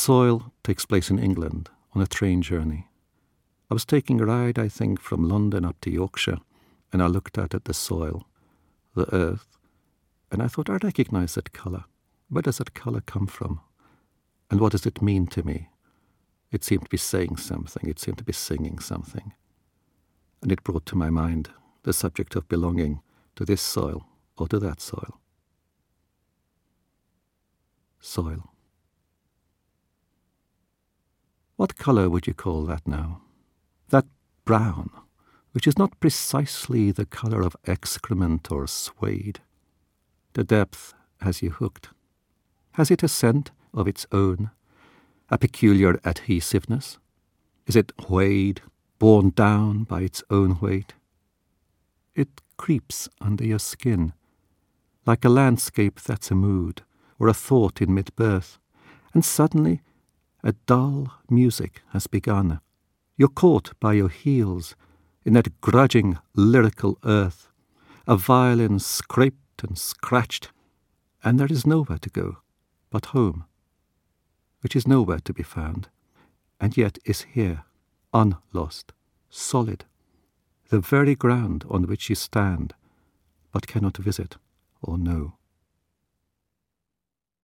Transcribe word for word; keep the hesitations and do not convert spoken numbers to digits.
soil takes place in England on a train journey. I was taking a ride, I think, from London up to Yorkshire, and I looked out at the soil, the earth, and I thought, I recognize that colour. Where does that colour come from? And what does it mean to me? It seemed to be saying something. It seemed to be singing something. And it brought to my mind the subject of belonging to this soil or to that soil. Soil. What colour would you call that now? That brown, which is not precisely the colour of excrement or suede. The depth has you hooked. Has it a scent of its own, a peculiar adhesiveness? Is it weighed, borne down by its own weight? It creeps under your skin, like a landscape that's a mood, or a thought in mid-birth, and suddenly a dull music has begun. You're caught by your heels in that grudging lyrical earth, a violin scraped and scratched, and there is nowhere to go but home, which is nowhere to be found, and yet is here, unlost, solid, the very ground on which you stand, but cannot visit or know.